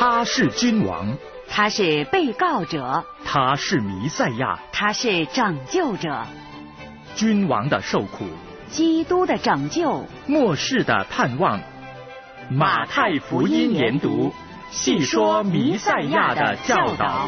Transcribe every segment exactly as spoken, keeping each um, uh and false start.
他是君王， 他是被告者， 他是弥赛亚， 他是拯救者。 君王的受苦， 基督的拯救， 末世的盼望。马太福音研读，细说弥赛亚的教导。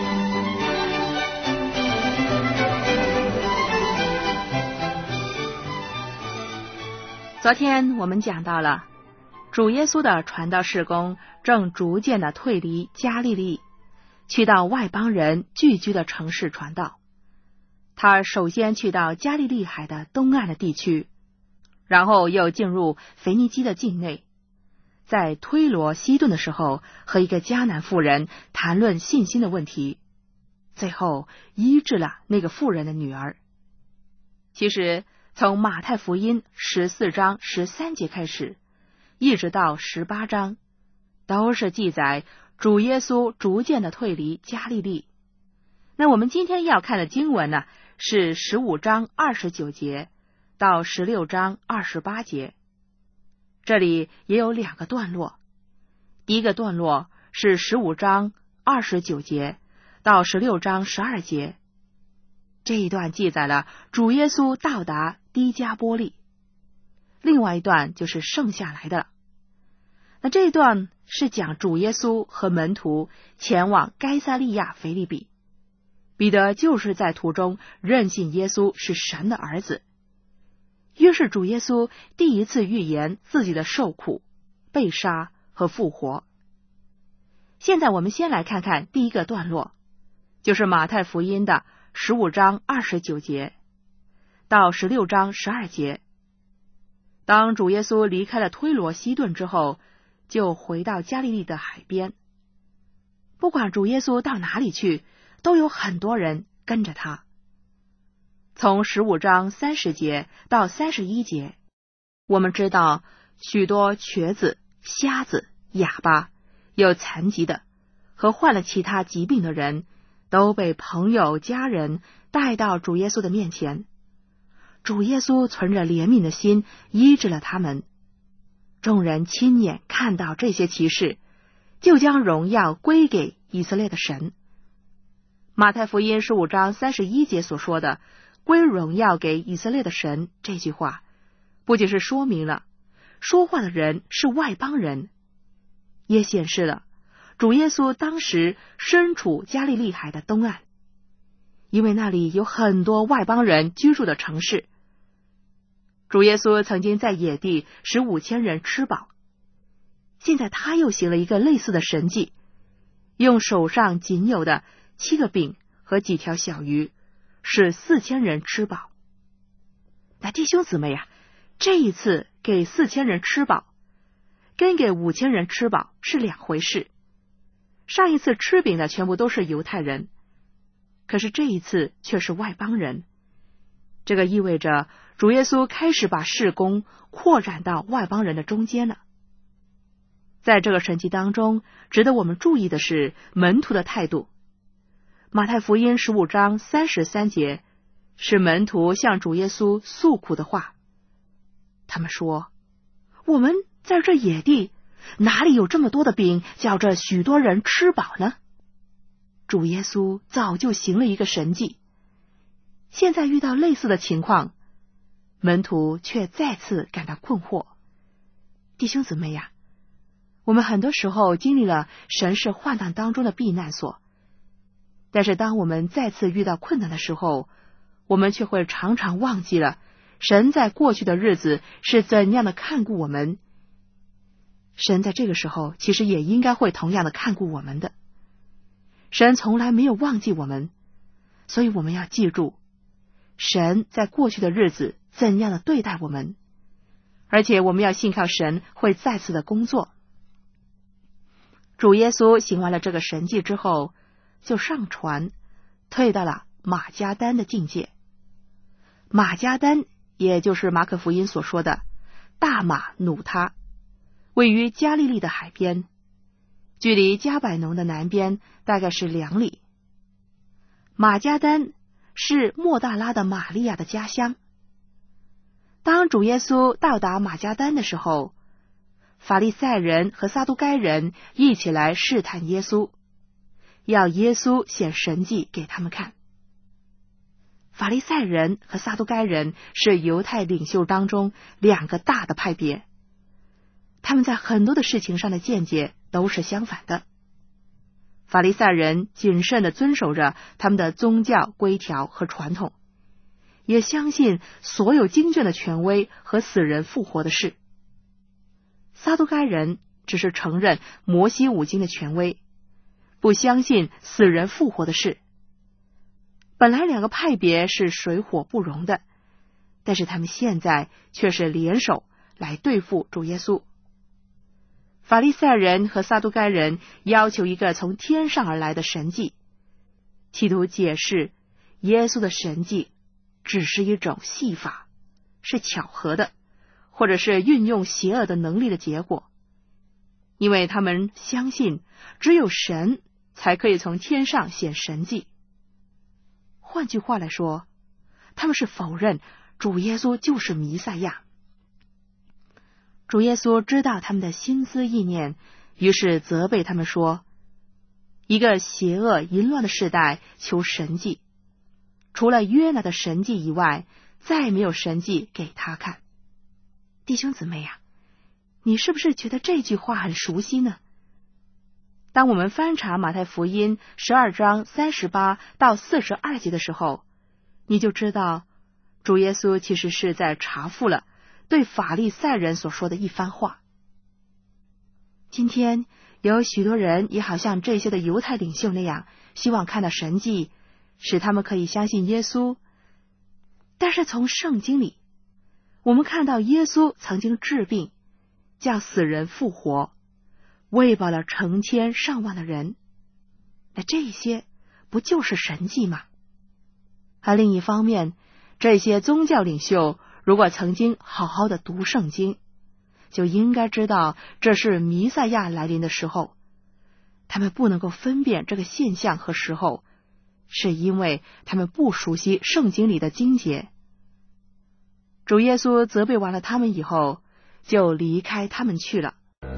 昨天我们讲到了主耶稣的传道事工正逐渐的退离加利利，去到外邦人聚居的城市传道。他首先去到加利利海的东岸的地区，然后又进入腓尼基的境内，在推罗西顿的时候和一个迦南妇人谈论信心的问题，最后医治了那个妇人的女儿。其实从马太福音十四章十三节开始，一直到十八章，都是记载主耶稣逐渐的退离加利利。那我们今天要看的经文呢，是十五章二十九节到十六章二十八节。这里也有两个段落，第一个段落是十五章二十九节到十六章十二节，这一段记载了主耶稣到达低加波利，另外一段就是剩下来的。那这一段是讲主耶稣和门徒前往该撒利亚腓立比，彼得就是在途中认信耶稣是神的儿子，于是主耶稣第一次预言自己的受苦、被杀和复活。现在我们先来看看第一个段落，就是马太福音的十五章二十九节到十六章十二节。当主耶稣离开了推罗西顿之后，就回到加利利的海边。不管主耶稣到哪里去，都有很多人跟着他。从十五章三十节到三十一节，我们知道许多瘸子、瞎子、哑巴、有残疾的和患了其他疾病的人，都被朋友、家人带到主耶稣的面前。主耶稣存着怜悯的心医治了他们。众人亲眼看到这些奇事，就将荣耀归给以色列的神。马太福音十五章三十一节所说的归荣耀给以色列的神，这句话不仅是说明了说话的人是外邦人，也显示了主耶稣当时身处加利利海的东岸，因为那里有很多外邦人居住的城市。主耶稣曾经在野地使五千人吃饱，现在他又行了一个类似的神迹，用手上仅有的七个饼和几条小鱼使四千人吃饱。那弟兄姊妹呀、啊，这一次给四千人吃饱跟给五千人吃饱是两回事。上一次吃饼的全部都是犹太人，可是这一次却是外邦人。这个意味着主耶稣开始把事工扩展到外邦人的中间了。在这个神迹当中，值得我们注意的是门徒的态度。马太福音十五章三十三节是门徒向主耶稣诉苦的话。他们说，我们在这野地哪里有这么多的饼叫这许多人吃饱呢？主耶稣早就行了一个神迹，现在遇到类似的情况，门徒却再次感到困惑。弟兄姊妹呀、啊，我们很多时候经历了神是患难当中的避难所，但是当我们再次遇到困难的时候，我们却会常常忘记了神在过去的日子是怎样的看顾我们。神在这个时候其实也应该会同样的看顾我们的。神从来没有忘记我们，所以我们要记住神在过去的日子怎样的对待我们，而且我们要信靠神会再次的工作。主耶稣行完了这个神迹之后，就上船退到了马加丹的境界。马加丹也就是马可福音所说的大马努他，位于加利利的海边，距离加百农的南边大概是两里。马加丹是莫大拉的玛利亚的家乡。当主耶稣到达马加丹的时候， 法利赛人和撒都该人一起来试探耶稣，要耶稣显神迹给他们看。法利赛人和撒都该人是犹太领袖当中两个大的派别，他们在很多的事情上的见解都是相反的。法利赛人谨慎地遵守着他们的宗教规条和传统，也相信所有经卷的权威和死人复活的事。撒都该人只是承认摩西五经的权威，不相信死人复活的事。本来两个派别是水火不容的，但是他们现在却是联手来对付主耶稣。法利赛人和撒都该人要求一个从天上而来的神迹，企图解释耶稣的神迹只是一种戏法，是巧合的，或者是运用邪恶的能力的结果，因为他们相信只有神才可以从天上显神迹。换句话来说，他们是否认主耶稣就是弥赛亚。主耶稣知道他们的心思意念，于是责备他们说，一个邪恶淫乱的世代求神迹，除了约拿的神迹以外，再没有神迹给他看。弟兄姊妹呀，你是不是觉得这句话很熟悉呢？当我们翻查马太福音十二章三十八到四十二节的时候，你就知道主耶稣其实是在查复了对法利赛人所说的一番话。今天有许多人也好像这些的犹太领袖那样，希望看到神迹，使他们可以相信耶稣。但是从圣经里，我们看到耶稣曾经治病，叫死人复活，喂饱了成千上万的人，那这些不就是神迹吗？而另一方面，这些宗教领袖如果曾经好好的读圣经，就应该知道这是弥赛亚来临的时候。他们不能够分辨这个现象和时候，是因为他们不熟悉圣经里的经节。主耶稣责备完了他们以后，就离开他们去了。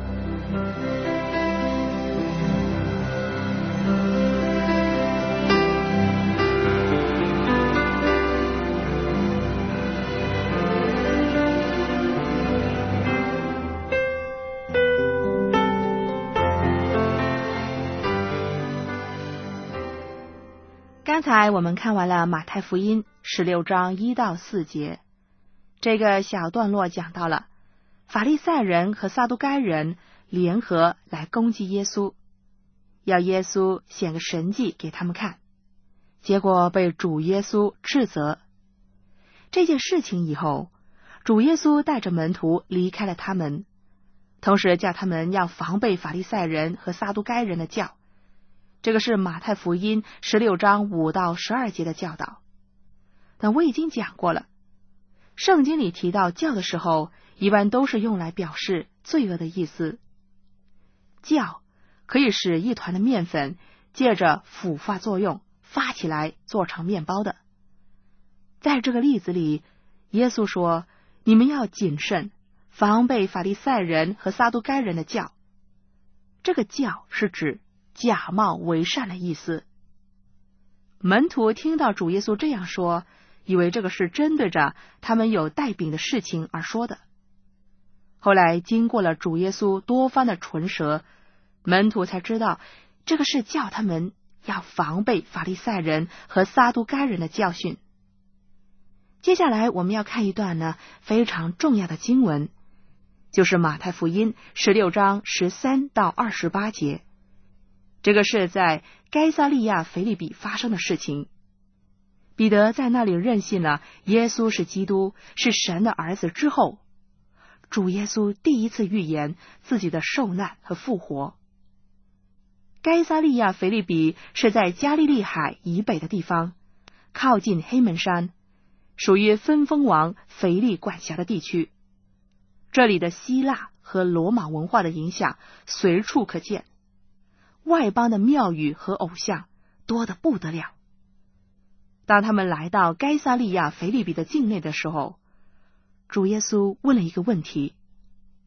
刚才我们看完了马太福音十六章一到四节，这个小段落讲到了法利赛人和撒都该人联合来攻击耶稣，要耶稣显个神迹给他们看，结果被主耶稣斥责。这件事情以后，主耶稣带着门徒离开了他们，同时叫他们要防备法利赛人和撒都该人的教。这个是马太福音十六章五到十二节的教导。但我已经讲过了，圣经里提到教的时候，一般都是用来表示罪恶的意思。教可以使一团的面粉借着腐化作用发起来做成面包的。在这个例子里，耶稣说，你们要谨慎，防备法利赛人和撒都该人的教。这个教是指假冒为善的意思。门徒听到主耶稣这样说，以为这个是针对着他们有带饼的事情而说的。后来经过了主耶稣多番的唇舌，门徒才知道这个是叫他们要防备法利赛人和撒都该人的教训。接下来我们要看一段呢非常重要的经文，就是马太福音十六章十三到二十八节。这个是在该撒利亚腓立比发生的事情。彼得在那里认信了耶稣是基督，是神的儿子之后，主耶稣第一次预言自己的受难和复活。该撒利亚腓立比是在加利利海以北的地方，靠近黑门山，属于分封王腓力管辖的地区。这里的希腊和罗马文化的影响随处可见，外邦的庙宇和偶像多得不得了。当他们来到该撒利亚腓立比的境内的时候，主耶稣问了一个问题：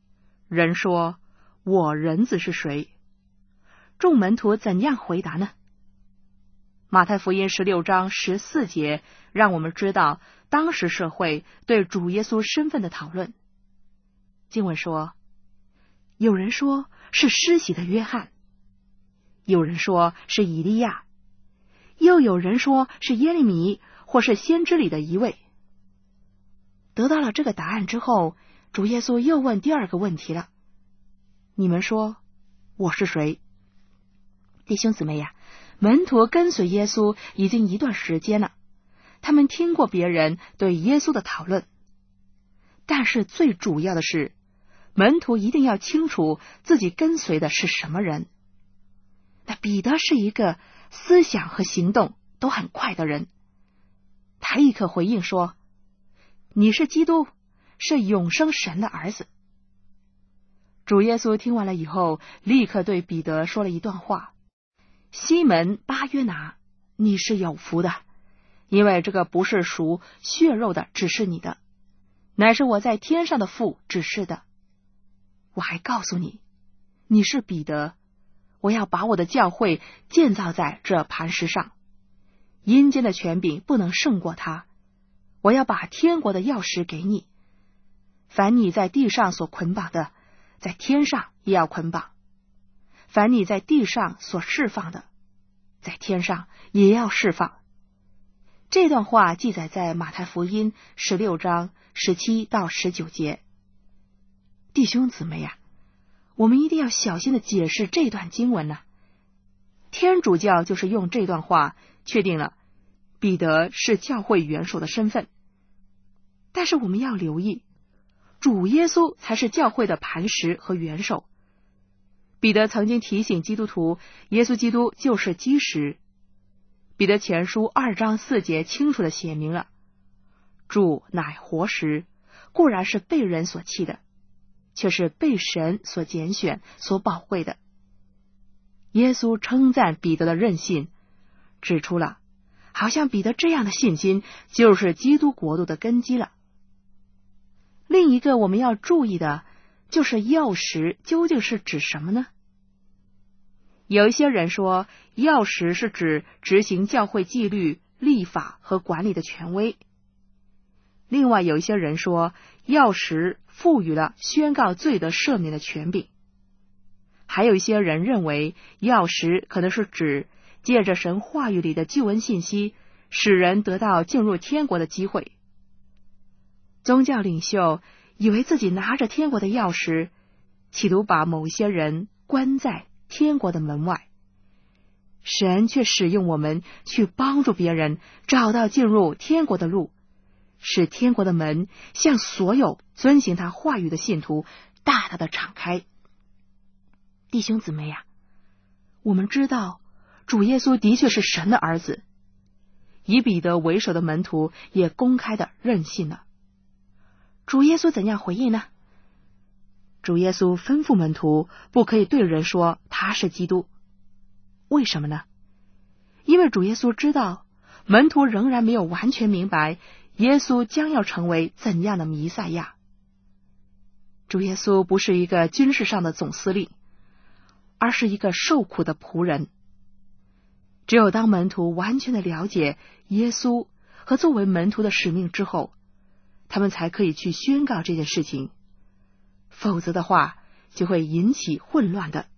人说，我人子是谁？众门徒怎样回答呢？马太福音十六章十四节让我们知道当时社会对主耶稣身份的讨论。经文说，有人说是施洗的约翰，有人说是以利亚，又有人说是耶利米，或是先知里的一位。得到了这个答案之后，主耶稣又问第二个问题了，你们说我是谁？弟兄姊妹呀，门徒跟随耶稣已经一段时间了，他们听过别人对耶稣的讨论，但是最主要的是，门徒一定要清楚自己跟随的是什么人。那彼得是一个思想和行动都很快的人，他立刻回应说，你是基督，是永生神的儿子。主耶稣听完了以后，立刻对彼得说了一段话，西门巴约拿，你是有福的，因为这个不是属血肉的指示你的，乃是我在天上的父指示的。我还告诉你，你是彼得，我要把我的教会建造在这磐石上，阴间的权柄不能胜过他。我要把天国的钥匙给你，凡你在地上所捆绑的，在天上也要捆绑；凡你在地上所释放的，在天上也要释放。这段话记载在马太福音十六章十七到十九节。弟兄姊妹呀、啊，我们一定要小心的解释这段经文呢、啊。天主教就是用这段话确定了彼得是教会元首的身份，但是我们要留意，主耶稣才是教会的磐石和元首。彼得曾经提醒基督徒，耶稣基督就是基石。彼得前书二章四节清楚地写明了，主乃活石，固然是被人所弃的，却是被神所拣选、所宝贵的。耶稣称赞彼得的韧性，指出了好像彼得这样的信心就是基督国度的根基了。另一个我们要注意的就是钥匙究竟是指什么呢？有一些人说，钥匙是指执行教会纪律、立法和管理的权威。另外有一些人说，钥匙赋予了宣告罪得赦免的权柄。还有一些人认为，钥匙可能是指借着神话语里的救恩信息，使人得到进入天国的机会。宗教领袖以为自己拿着天国的钥匙，企图把某些人关在天国的门外。神却使用我们去帮助别人找到进入天国的路，使天国的门向所有遵行他话语的信徒大大的敞开。弟兄姊妹呀、啊，我们知道主耶稣的确是神的儿子，以彼得为首的门徒也公开的认信了。主耶稣怎样回应呢？主耶稣吩咐门徒不可以对人说他是基督。为什么呢？因为主耶稣知道门徒仍然没有完全明白耶稣将要成为怎样的弥赛亚。主耶稣不是一个军事上的总司令，而是一个受苦的仆人。只有当门徒完全的了解耶稣和作为门徒的使命之后，他们才可以去宣告这件事情，否则的话就会引起混乱的。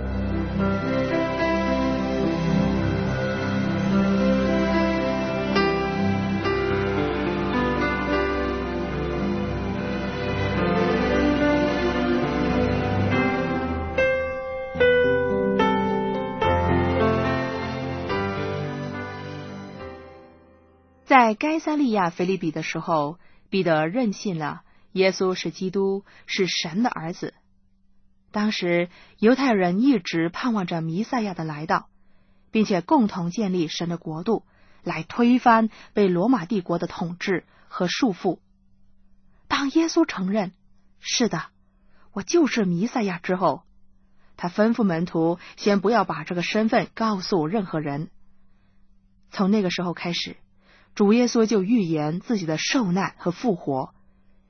在该撒利亚腓立比的时候，彼得认信了耶稣是基督，是神的儿子。当时犹太人一直盼望着弥赛亚的来到，并且共同建立神的国度，来推翻被罗马帝国的统治和束缚。当耶稣承认是的，我就是弥赛亚之后，他吩咐门徒先不要把这个身份告诉任何人。从那个时候开始，主耶稣就预言自己的受难和复活，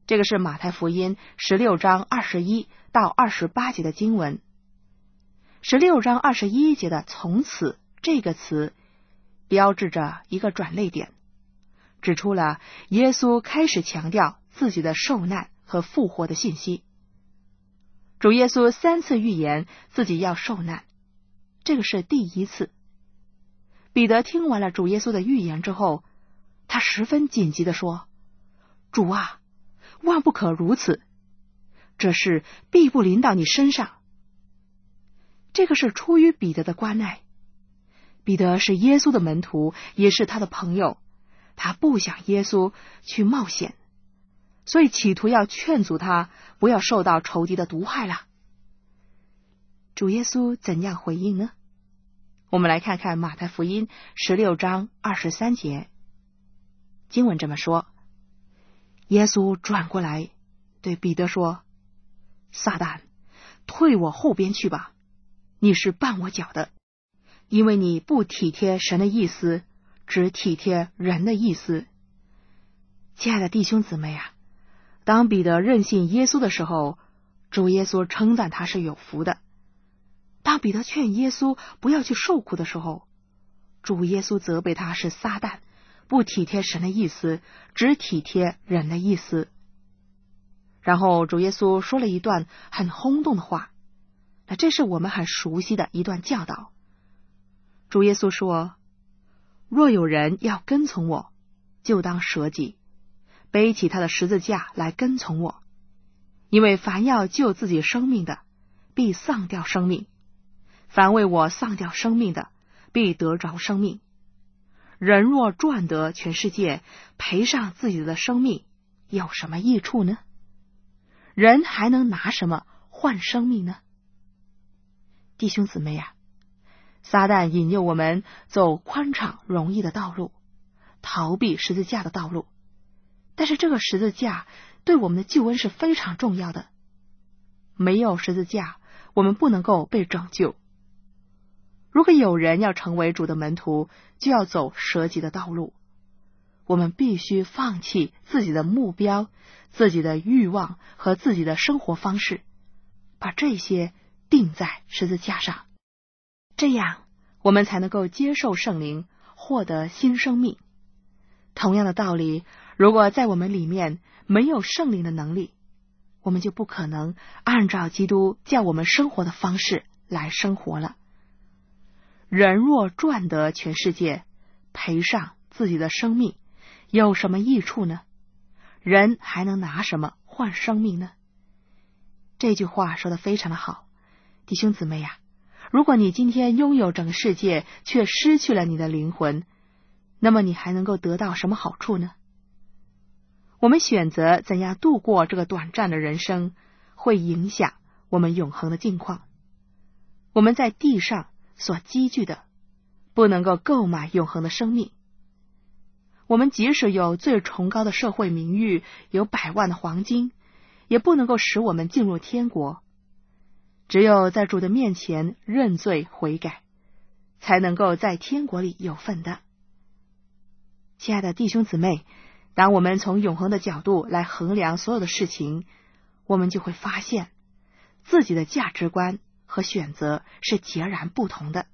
这个是马太福音十六章二十一到二十八节的经文。十六章二十一节的从此这个词标志着一个转捩点，指出了耶稣开始强调自己的受难和复活的信息。主耶稣三次预言自己要受难，这个是第一次。彼得听完了主耶稣的预言之后，他十分紧急地说：主啊，万不可如此，这事必不临到你身上。这个是出于彼得的关爱。彼得是耶稣的门徒，也是他的朋友，他不想耶稣去冒险，所以企图要劝阻他不要受到仇敌的毒害了。主耶稣怎样回应呢？我们来看看马太福音十六章二十三节，经文这么说：耶稣转过来对彼得说：撒旦，退我后边去吧，你是绊我脚的，因为你不体贴神的意思，只体贴人的意思。亲爱的弟兄姊妹啊，当彼得认信耶稣的时候，主耶稣称赞他是有福的。当彼得劝耶稣不要去受苦的时候，主耶稣责备他是撒旦，不体贴神的意思，只体贴人的意思。然后主耶稣说了一段很轰动的话，那这是我们很熟悉的一段教导。主耶稣说：若有人要跟从我，就当舍己，背起他的十字架来跟从我。因为凡要救自己生命的，必丧掉生命；凡为我丧掉生命的，必得着生命。人若赚得全世界，赔上自己的生命，有什么益处呢？人还能拿什么换生命呢？弟兄姊妹啊，撒旦引诱我们走宽敞容易的道路，逃避十字架的道路。但是这个十字架对我们的救恩是非常重要的，没有十字架，我们不能够被拯救。如果有人要成为主的门徒，就要走舍己的道路。我们必须放弃自己的目标、自己的欲望和自己的生活方式，把这些钉在十字架上，这样我们才能够接受圣灵，获得新生命。同样的道理，如果在我们里面没有圣灵的能力，我们就不可能按照基督叫我们生活的方式来生活了。人若赚得全世界，赔上自己的生命，有什么益处呢？人还能拿什么换生命呢？这句话说得非常的好。弟兄姊妹呀，如果你今天拥有整个世界，却失去了你的灵魂，那么你还能够得到什么好处呢？我们选择怎样度过这个短暂的人生，会影响我们永恒的境况。我们在地上所积聚的，不能够购买永恒的生命。我们即使有最崇高的社会名誉，有百万的黄金，也不能够使我们进入天国。只有在主的面前认罪悔改，才能够在天国里有份的。亲爱的弟兄姊妹，当我们从永恒的角度来衡量所有的事情，我们就会发现自己的价值观和选择是截然不同的。